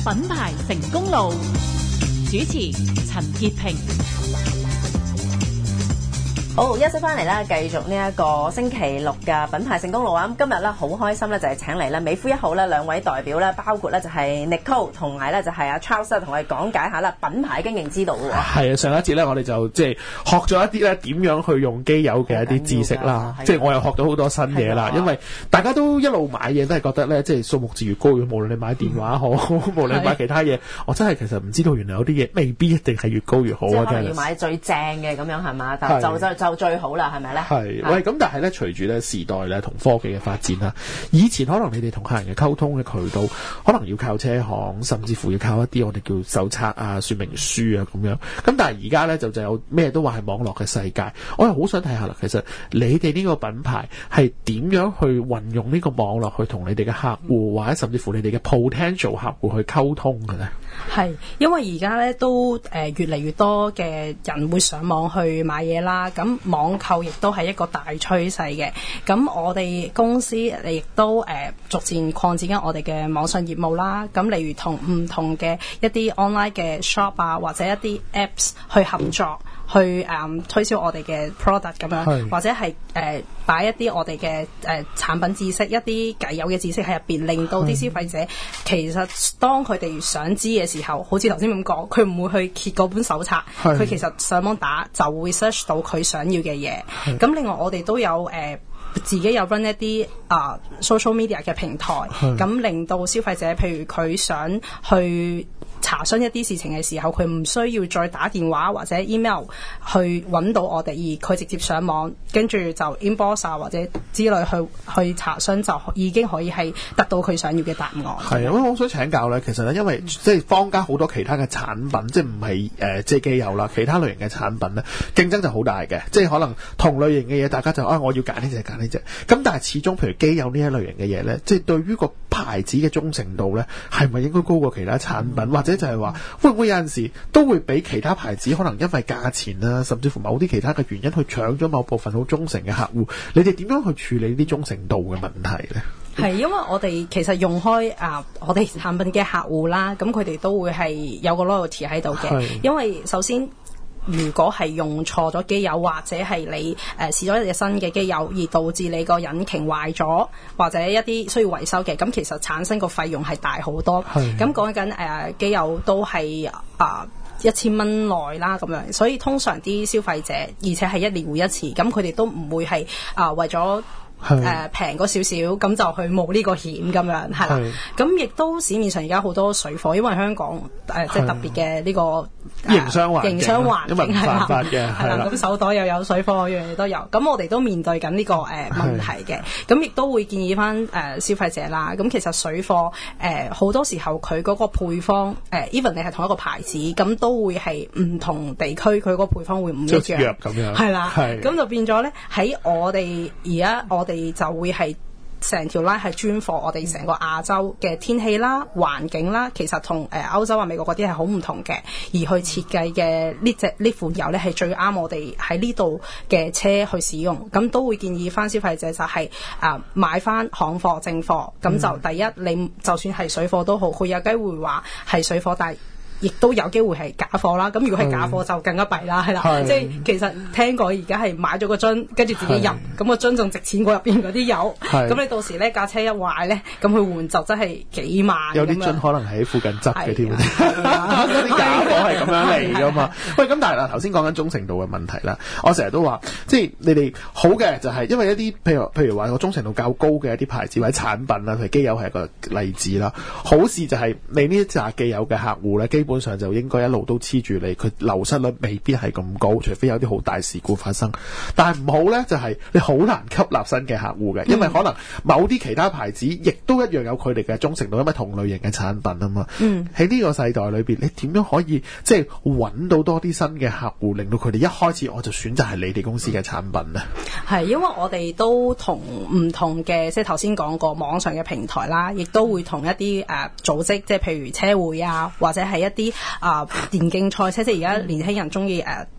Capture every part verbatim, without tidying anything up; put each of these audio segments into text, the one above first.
品牌成功路，主持陳潔平。 好，休息翻嚟啦，繼續呢一個星期六嘅品牌成功路啊！咁今日咧好開心咧，就係請嚟咧美孚一號咧兩位代表咧，包括咧就係 Nicole 同埋咧就係阿 Charles 同我哋講解下啦品牌經營之道喎。 係啊，上一節咧我哋就即係學咗一啲咧點樣去用機油嘅一啲知識啦，即係我又學到好多新嘢啦。因為大家都一路買嘢都係覺得咧，即係數目字越高，無論你買電話好，嗯、無論你買其他嘢，我真係其實唔知道原來有啲嘢未必一定係越高越好啊！ 即係可能要買最正嘅咁樣係嘛？但就就就最好啦，係咪咧？ 係喂，咁但係咧，隨住咧時代咧同科技嘅發展啦，以前可能你哋同客人嘅溝通嘅渠道，可能要靠車行，甚至乎要靠一啲我哋叫手冊啊、說明書啊咁樣。咁但係而家咧就就有咩都話係網絡嘅世界，我又好想睇下啦。其實你哋呢個品牌係點樣去運用呢個網絡去同你哋嘅客戶，或者甚至乎你哋嘅 potential 客戶去溝通嘅咧？ 係，因為而家咧都誒、呃、越嚟越多嘅人會上網去買嘢啦，咁網購亦都係一個大趨勢嘅。咁我哋公司亦都誒、呃、逐漸擴展緊我哋嘅網上業務啦。咁例如同唔同嘅一啲 online 嘅 shop 啊，或者一啲 apps 去合作。去誒、嗯、推銷我哋嘅 product 咁樣，或者係誒擺一啲我哋嘅誒產品知識，一啲既有嘅知識喺入邊，令到啲消費者其實當佢哋想知嘅時候，好似頭先咁講，佢唔會去揭嗰本手冊，佢其實上網打就會 search 到佢想要嘅嘢。咁另外我哋都有誒、呃、自己有 run 一啲啊、uh, social media 嘅平台，咁令到消費者譬如佢想去查詢一啲事情嘅時候，佢唔需要再打電話或者 email 去揾到我哋，而佢直接上網跟住就 inbox 啊或者之類去去查詢，就已經可以係得到佢想要嘅答案。 係啊，我想請教咧，其實咧，因為即係坊間好多其他嘅產品，即係唔係誒即係機油啦，其他類型嘅產品咧，競爭就好大嘅，即係可能同類型嘅嘢，大家就啊我要揀呢隻揀呢隻，咁但係始終譬如機油呢一類型嘅嘢咧，即係對於個牌子嘅忠誠度咧，係咪應該高過其他產品？嗯、或者就係話會唔會有陣時都會俾其他牌子可能因為價錢啊，甚至乎某啲其他嘅原因去搶咗某部分好忠誠嘅客戶？你哋點樣去處理呢啲忠誠度嘅問題咧？ 係因為我哋其實用開啊，我哋產品嘅客戶啦，咁佢哋都會係有個 loyalty 喺度嘅。因為首先，如果係用錯咗機油，或者係你誒、呃、試咗一隻新嘅機油，而導致你個引擎壞咗，或者一啲需要維修嘅，咁其實產生個費用係大好多。咁講緊誒機油都係啊一千蚊內啦咁樣，所以通常啲消費者，而且係一年換一次，咁佢哋都唔會係啊、呃、為咗誒平嗰少少咁就去冒呢個險咁樣係啦。咁亦都市面上而家好多水貨，因為香港誒即係特別嘅呢個營商環境， 營商環境係啦， 係啦， 咁手袋又有水貨，樣嘢都有。咁我哋都面對緊呢、這個誒、呃、問題嘅，咁亦都會建議翻誒、呃、消費者啦。咁其實水貨誒好多時候佢嗰個配方誒、呃、，even 你係同一個牌子，咁都會係唔同地區佢嗰個配方會唔一樣， 咁樣係啦，咁就變咗咧喺我哋而家我哋就會係。成條 line 係專貨我哋成個亞洲嘅天氣啦、環境啦，其實同誒歐洲啊、美國嗰啲係好唔同嘅，而去設計嘅呢隻呢款油咧係最啱我哋喺呢度嘅車去使用，咁都會建議翻消費者就係、是、啊、呃、買翻行貨正貨，咁就第一你就算係水貨都好，佢有機會話係水貨，但係亦都有機會係假貨啦，咁如果係假貨就更加弊啦，係啦，即係其實聽過而家係買咗個樽，跟住自己入，咁個樽仲值錢過入邊嗰啲油，咁你到時咧架車一壞咧，咁佢換就真係幾萬。有啲樽可能喺附近執嘅添，啲假貨係咁樣嚟噶嘛。喂，咁但係嗱，頭先講緊忠誠度嘅問題啦，我成日都話，即係你哋好嘅就係因為一啲譬如譬如話個忠誠度較高嘅一啲牌子或者產品啦，譬如機油係一個例子啦。好事就係你呢一紮機油嘅客戶咧，基本上就應該一路都黐住你，佢流失率未必係咁高，除非有啲好大事故發生。但係唔好咧，就係、是、你好難吸納新嘅客戶嘅，因為可能某啲其他牌子亦都一樣有佢哋嘅忠誠度，因為同類型嘅產品啊嘛。嗯，喺呢個世代裏邊，你點樣可以即係揾到多啲新嘅客戶，令到佢哋一開始我就選擇係你哋公司嘅產品咧？ 係因為我哋都同唔同嘅，即係頭先講過網上嘅平台啦，亦都會同一啲誒、呃、組織，即係譬如車會啊，或者係一啲啊、呃、電競賽車，即係而家年輕人中意誒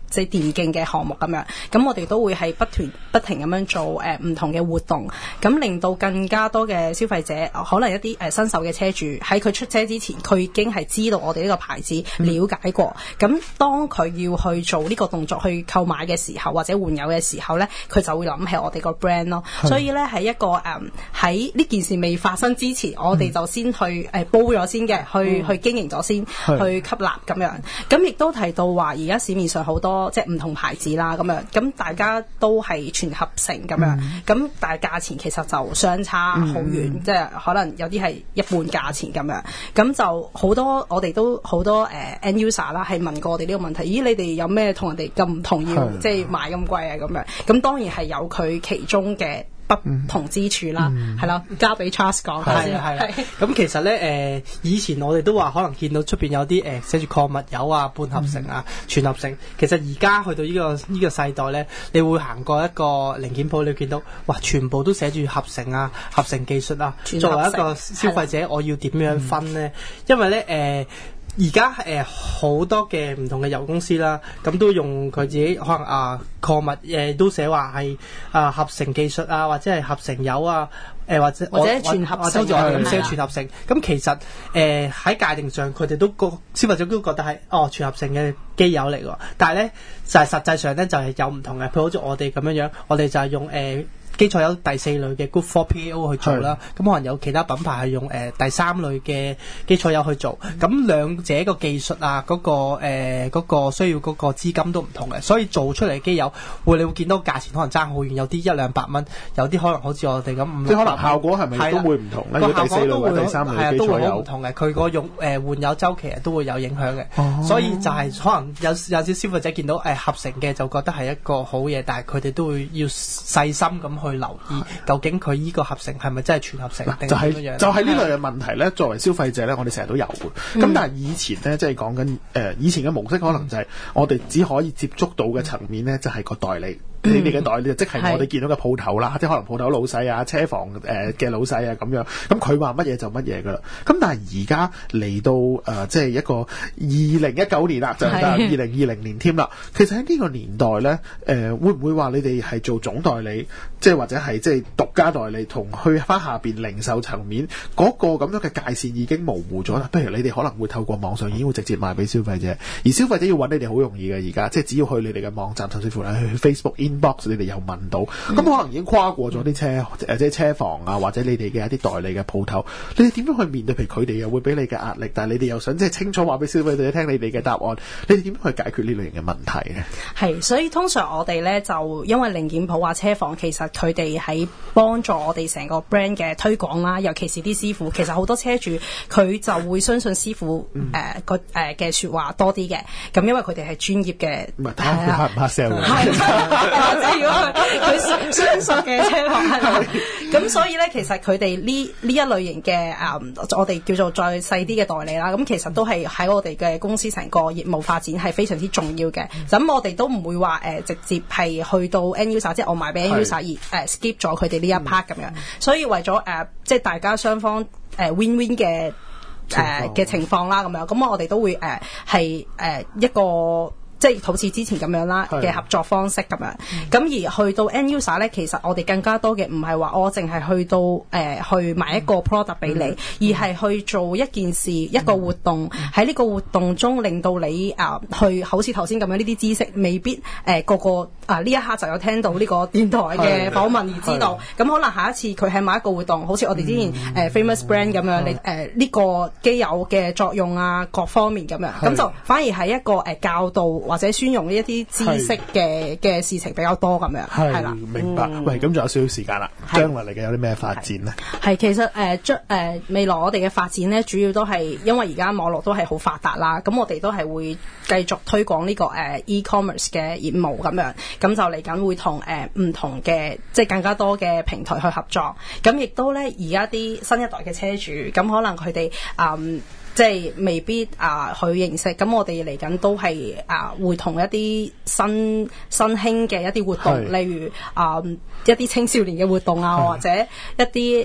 即係電競嘅項目咁樣。咁我哋都會係不斷不停咁樣做誒唔、呃、同嘅活動，咁令到更加多嘅消費者，可能一啲誒、呃、新手嘅車主喺佢出車之前，佢已經係知道我哋呢個牌子，了解過。咁、嗯、當佢要去做呢個動作去購買嘅時候，或者換油嘅時候咧，佢就會諗起我哋個 brand 咯。所以咧係一個誒喺呢件事未發生之前，我哋就先去誒、呃、煲咗先嘅，去、嗯、去經營咗先，去吸納咁樣。咁亦都提到話，而家市面上好多即係唔同牌子啦，咁樣咁大家都係全合成咁樣，咁、嗯、但係價錢其實就相差好遠，嗯、即係可能有啲係一半價錢咁樣。咁就好多我哋都好多誒、uh, end user 啦，係問過我哋呢個問題。咦，你哋有咩同人哋咁唔同要即係賣咁貴啊？咁樣咁當然係有佢其中嘅不同之處啦，係啦、嗯，交俾 Charles 講先。 係係咁其實咧，誒、呃、以前我哋都話可能見到出邊有啲誒寫住礦物油啊、半合成啊、嗯、全合成。其實而家去到呢、呢個呢、呢個世代咧，你會行過一個零件鋪，你見到哇，全部都寫住合成啊、合成技術啊。作為一個消費者，我要點樣分咧？嗯、因為咧，誒、呃。而家誒好多嘅唔同嘅油公司啦，咁都用佢自己可能啊礦物誒、呃、都寫話係啊合成技術啊，或者係合成油啊，誒、呃、或者或者全合成， 好似我咁寫全合成。咁其實誒喺、呃、界定上，佢哋都個消費者都覺得係哦全合成嘅機油嚟㗎，但係咧就係、是、實際上咧就係、是、有唔同嘅。譬如好似我哋咁樣樣，我哋就係用誒。呃基礎有第四類嘅 Group four P A O 去做啦，咁可能有其他品牌係用誒、呃、第三類嘅基礎油去做，咁兩者個技術啊，嗰、那個誒嗰、呃那個需要嗰個資金都唔同嘅，所以做出嚟嘅機油會你會見到價錢可能爭好遠，有啲一兩百蚊，有啲可能好似我哋咁， 即係可能效果係咪都會唔同咧？第四類或者第三類嘅基礎油唔同嘅，佢個用誒、呃、換油週期都會有影響嘅，哦、所以就係可能有有啲消費者見到誒、呃、合成嘅就覺得係一個好嘢，但係佢哋都會要細心咁去。去留意究竟佢依個合成係咪真係全合成定係點樣？ 就係呢類嘅問題咧，作為消費者咧，我哋成日都有嘅。咁、嗯、但係以前咧，即係講緊誒以前嘅模式，可能就係我哋只可以接觸到嘅層面咧，就係個代理。你哋嘅代理即係我哋見到嘅鋪頭啦，即係可能鋪頭老細啊、車房誒嘅老細啊咁樣。咁佢話乜嘢就乜嘢噶啦。咁但係而家嚟到誒、呃，即係一個二零一九年啦，就係二零二零年添啦。其實喺呢個年代咧，誒、呃、會唔會話你哋係做總代理，即係或者係即係獨家代理，同去翻下邊零售層面嗰、嗰個咁樣嘅界線已經模糊咗啦。不如你哋可能會透過網上已經會直接賣俾消費者，而消費者要揾你哋好容易嘅而家，即係只要去你哋嘅網站，甚至乎去 Facebook inbox 你哋又問到，咁、嗯、可能已經跨過咗啲車誒即係車房啊，或者你哋嘅一啲代理嘅鋪頭，你哋點樣去面對？譬如佢哋又會俾你嘅壓力，但係你哋又想即係清楚話俾消費者聽你哋嘅答案，你哋點樣去解決呢類型嘅問題咧？係， 所以通常我哋咧就因為零件鋪啊、車房，其實佢哋喺幫助我哋成個 brand 嘅推廣啦，尤其是啲師傅，其實好多車主佢就會相信師傅誒個誒嘅説話多啲嘅，咁因為佢哋係專業嘅， 唔係睇下佢黑唔黑 sell 嘅。如果佢相熟嘅車行係咪？咁所以咧，其實佢哋呢呢一類型嘅誒、嗯，我哋叫做再細啲嘅代理啦。咁其實都係喺我哋嘅公司成個業務發展係非常之重要嘅。咁、嗯、我哋都唔會話誒、呃、直接係去到 end user，即係我賣俾 end user 而誒、呃、skip 咗佢哋呢一 part 咁樣。嗯、所以為咗誒、呃，即係大家雙方誒、呃、win win 嘅誒嘅情況啦，咁樣咁我哋都會誒係誒一個。即係好似之前咁樣啦嘅合作方式咁樣，咁、嗯、而去到 end user 咧，其實我哋更加多嘅唔係話我淨係去到誒、呃、去買一個 product 俾你，嗯、而係去做一件事、嗯、一個活動，喺呢、嗯、個活動中令到你啊、呃、去好似頭先咁樣呢啲知識，未必誒、呃、個個啊呢、呃、一刻就有聽到呢個電台嘅訪問而知道，咁可能下一次佢喺某一個活動，好似我哋之前誒、嗯呃、famous brand 咁樣，你誒呢個機油嘅作用啊各方面咁樣，咁就反而係一個誒、呃、教導。或者宣揚呢一啲知識嘅嘅事情比較多咁樣，係啦， 明白。嗯、喂，咁仲有少少時間啦，將來嚟嘅有啲咩發展呢？ 係其實誒將誒未來我哋嘅發展咧，主要都係因為而家網絡都係好發達啦，咁我哋都係會繼續推廣呢、這個誒、呃、e-commerce 嘅業務咁樣，咁就嚟緊會同誒唔同嘅即係更加多嘅平台去合作，咁亦都咧而家啲新一代嘅車主，咁可能佢哋嗯。即係未必啊、呃、去認識，咁我哋嚟緊都係啊、呃、會同一啲新新興嘅一啲活動，是例如啊、呃、一啲青少年嘅活動啊，是或者一啲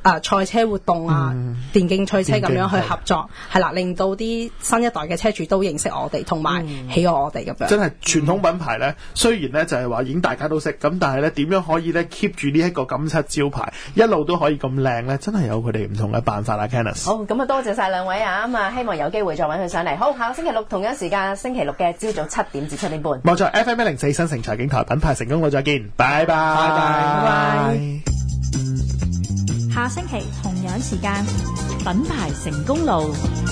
啊賽車活動啊、 嗯、 電競賽車咁樣去電競合作，係啦，令到啲新一代嘅車主都認識我哋，同埋喜愛我哋咁樣。 真係傳統品牌咧，雖然咧就係話已經大家都識，咁但係咧點樣可以咧 keep 住呢一個金漆招牌，一路都可以咁靚咧，真係有佢哋唔同嘅辦法啦 Kenneth。 好，咁啊多謝晒兩位啊，咁啊希望有機會再揾佢上嚟。好，下個星期六同樣時間，星期六嘅朝早七點至七點半。 冇錯 ，F M 一零四新城財經台品牌成功路再見，拜拜，拜拜拜。 下星期同樣時間，品牌成功路。